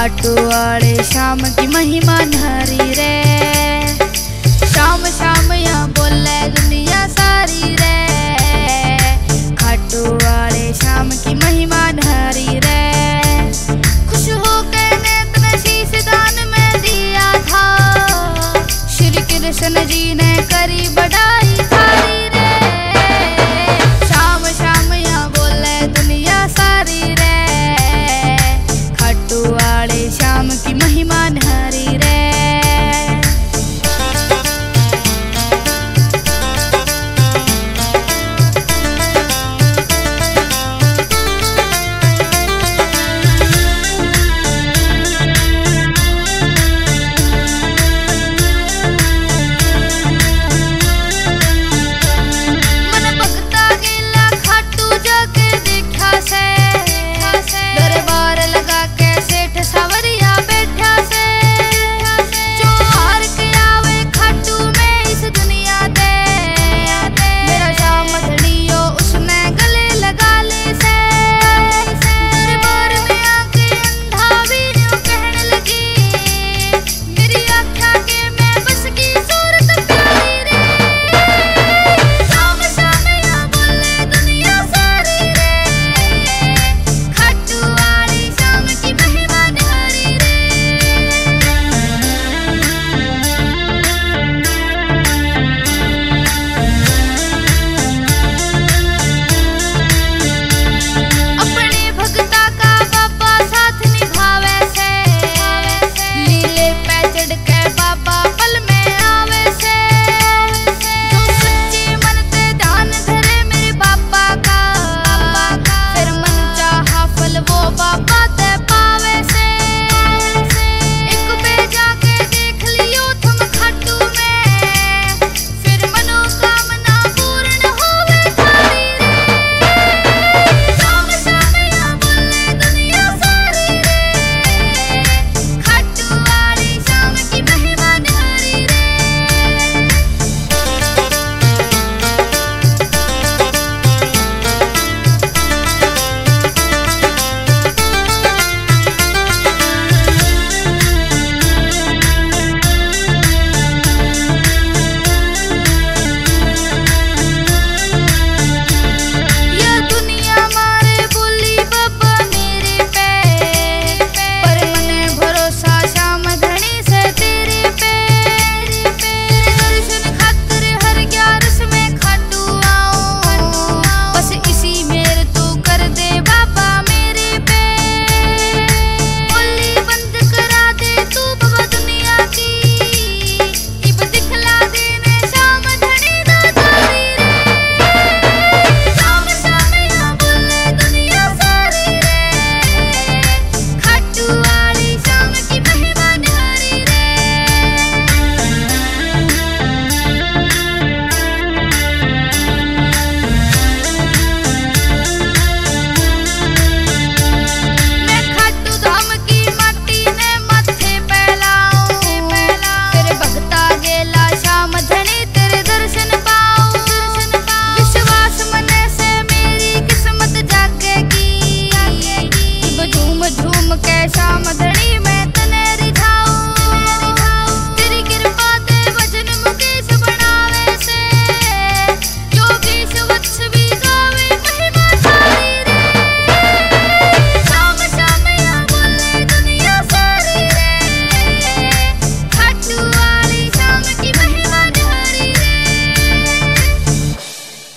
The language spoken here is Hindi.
खाटू वाले श्याम की महिमा न्यारी रे। श्याम श्याम यहाँ बोले दुनिया सारी रे। खाटू वाले श्याम की महिमा न्यारी रे। खुश होकर नेत्र शीश दान में दिया था, श्री कृष्ण जी ने करी बढ़ाई थारी रे। श्याम श्याम यहाँ बोले दुनिया सारी रे। खाटू वाले श्याम की